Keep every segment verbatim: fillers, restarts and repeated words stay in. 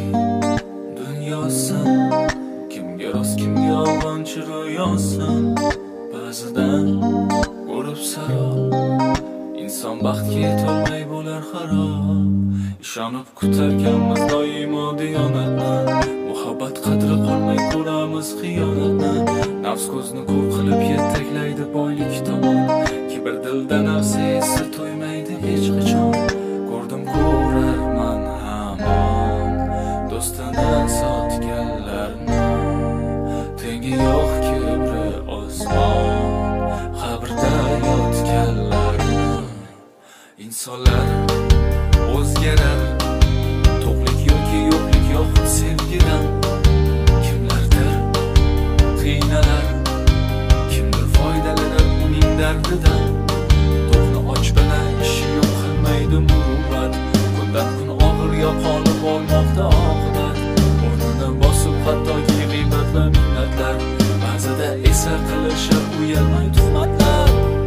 dunyosan, kimga rost kimga yolg'onchi ro'yosan. Ba'zidan ko'rib sarob, inson baxtga yetolmay bo'lar xarob. Ishonib kutarkanmiz doimo diyonatni, muhabbat qadri qolmay ko'ramiz xiyonatni. Nafs ko'zni ko'p qilib yetaklaydi boylik tomon, kibr dilda nafsi esa to'ymaydi hech qachon. Ko'rdim ko'rarman hamon do'stini sotganlarni, tengi yo'q kibri osmon, qabrda yotganlarni. Insonlar o'zgarar, to'qlik yoki yo'qlik yoxud sevgidan. Kimlardir qiynalar, kimdir foydalanar uning dardidan. To'qni och bilan ishi yo'q qilmaydi muruvvat, kundan kun og'ir yo'qolib olmoqda oqibat. O'rnini bosib hattoki g'iybat va minnatlar, ba'zida esa qilishar uyalmay tuhmatlar.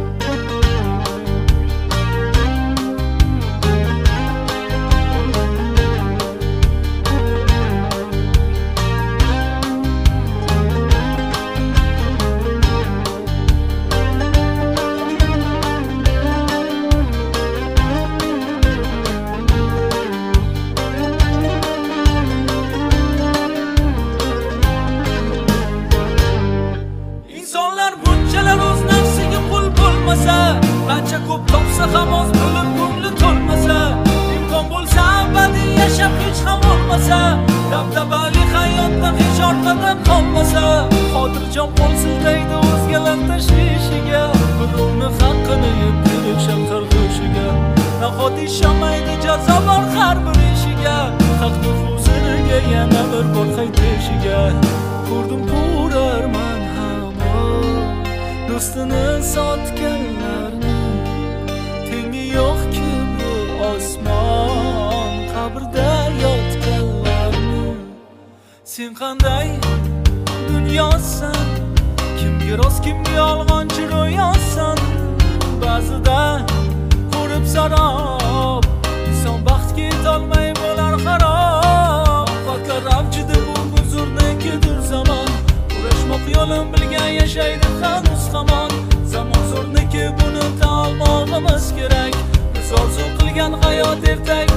Qancha ko'p topsa ham oz bo'lib ko'ngli to'lmasa, imkon bo'lsa abadiy yashab hech ham olmasa, dabdabali hayotdan hech orqadan qolmasa, xotirjam qo'l siltaydi o'zgalar tashvishiga, birovni haqqini yeb berishar qarg'ishiga. Nahot ishonmaydi jazo bor har bir ishiga, haqni huzuriga yana bir bor qaytishiga. Ko'rdim ko'rarman hamon do'stini sotganlarni, tengi yo'q kibri osmon, qabrda yotganlarni. Sen qanday dunyosan, kimga rost kimga yolg'onchi ro'yosan. Ba'zida ko'rib sarob, inson baxtga yetolmay bo'lar xarob. Vaqtlar avjida bu huzurnikidir zamon, kurashmoq yo'lin bilgan yashaydi hanuz hamon. Zamon zo'rniki buni tan olmog'imiz kerak, biz orzu qilgan hayot ertaga